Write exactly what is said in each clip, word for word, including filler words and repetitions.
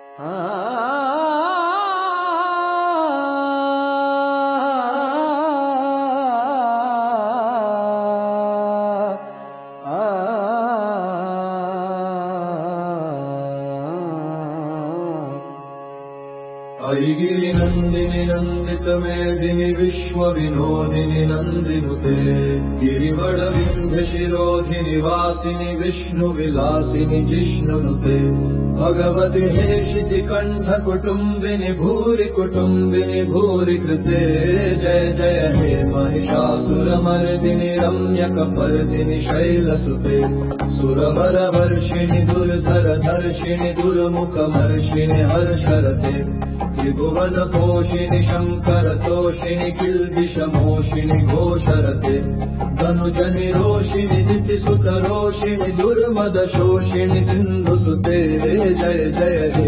ऐगिरि नन्दिनि नन्दित मेदिनि विश्व विनोदिनि नन्दिनुते गिरिवड विन्ध्य शिरोधिनि वासिनि विष्णु विलासिनि जिष्णुनुते भगवति हेशिति कण्ठ कुटुम्बिनि भूरि कुटुम्बिनि भूरि कृते जय जय हे महिषासुरमर्दिनि रम्यकपर्दिनि शैलसुते सुरवर वर्षिणि दुर्धर दर्शिनि दुर्मुखमर्षिणि हर्षरते त्रिभुवन पोषिणि शङ्कर तोषिणि किल्बिषमोषिणि घोषरते धनुजनि रोषिणि दितिसुत रोषिणि दुर्मद शोषिणि सिन्धुसुते जय जय हे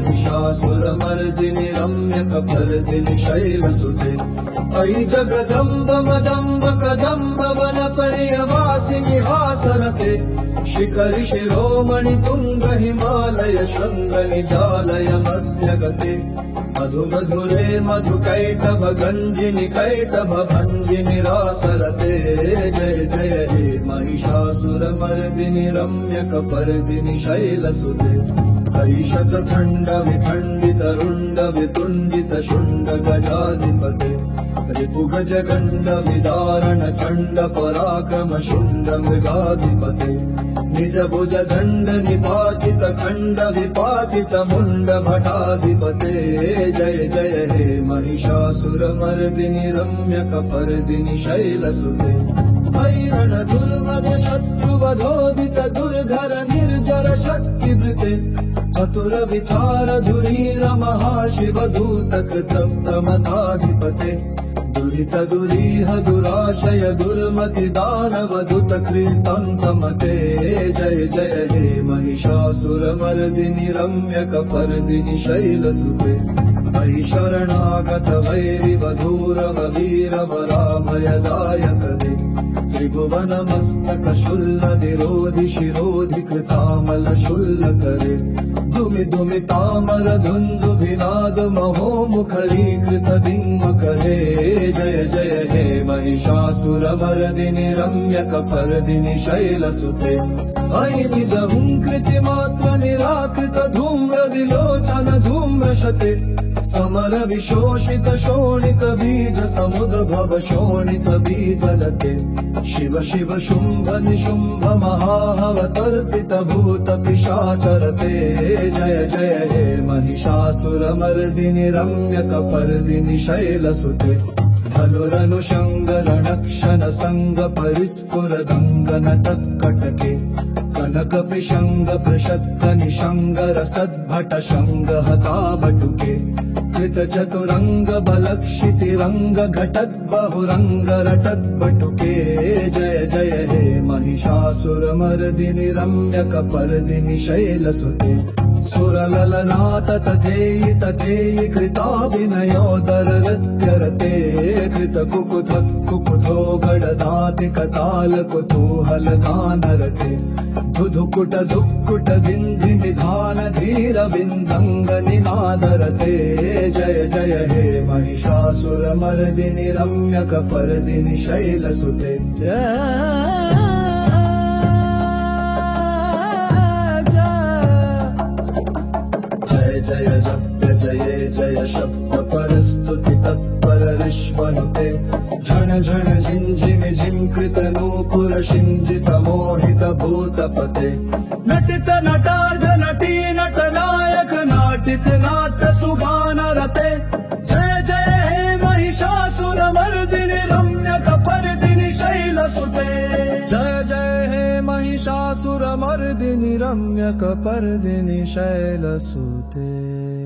महिषासुरमर्दिनि रम्यकपर्दिनि शैलसुते अयि जगदम्ब मदम्ब कदम्ब वन पर्यवासिनि हासरते शिखरि शिरोमणि तुङ्ग हिमालय शृङ्ग निजालय मध्यगते मधु मधुरे मधु कैटभ गञ्जिनि कैटभ भञ्जिनि रासरते जय जय हे महिषासुरमर्दिनि रम्यकपर्दिनि शैलसुते कैशत खण्ड विखण्डित रुण्ड वितुण्डित शुण्ड गजाधिपते रिपुगज गण्ड विदारण चण्ड पराक्रम शुण्ड मृगाधिपते निज भुज दण्ड निपातित खण्ड विपातित मुण्ड भटाधिपते जय जय हे महिषासुरमर्दिनि रम्यकपर्दिनि शैलसुते भैरण दुर्मद शत्रुवधोदित दुर्धर निर्जर शक्तिवृते चतुर विचार धुरीर महाशिव दूत कृत प्रमथाधिपते दुरित दुरीह दुराशय दुर्मति दानव दुत कृतन्तमते जय जय हे महिषासुरमर्दिनि रम्यकपर्दिनि शैलसुते अयि शरणागत वैरिवधूरव वीरवराभयदायकदे त्रिभुवन मस्तक शूल्लधिरोधि शिरोधि कृतामल शूल्लकरे दुमि दुमि तामर धुन्दुभिनाद महो मुखरीकृत दिङ्मकरे जय जय हे महिषासुरमर्दिनि रम्यकपर्दिनि शैलसुते अयि निज हुङ्कृति मात्र निराकृत धूम्रदिलोचन धूम्रशते समर विशोषित शोणित बीज समुद्भव शोणित बीजलते शिव शिव शुम्भ निशुम्भ महाहवतर्पित भूत पिशाचरते जय जय हे महिषासुरमर्दिनि रम्यकपर्दिनि शैलसुते धनुरनु शङ्गरणक्षन सङ्ग परिस्फुर दङ्गन तत्कटके कनक पिशङ्ग पृषत्क निशङ्गर सद्भट शङ्ग हताबटुके कृत चतुरङ्ग बलक्षितिरङ्ग घटद् बहुरङ्ग रटद्बटुके जय जय हे महिषासुरमर्दिनि रम्यकपर्दिनि शैलसुते सुरललनाथ तथेयि तथेयि कृताभिनयोदर नृत्यरते कृत कुकुथ कुकुथो गडदाति कताल कुतूहल गानरते धुधुकुट धुक्कुट धिन्धि निधान धीर बिन्दङ्ग निनादरते जय जय हे महिषासुरमर्दिनि रम्यकपर्दिनि शैलसुते जय जप्य जये जय शब्द परस्तुति तत्पर विश्वनुते झण झण झिञ्झिमि झिङ्कृत नूपुर शिञ्जित मोहित भूतपते नटित नटार्ध नटी नटनायक नाटित नाट सुगानरते जय जय हे महिषासुरमर्दिनि रम्यकपर्दिनि शैलसुते जय जय हे महिषासुरमर्दिनि रम्यकपर्दिनि शैलसुते।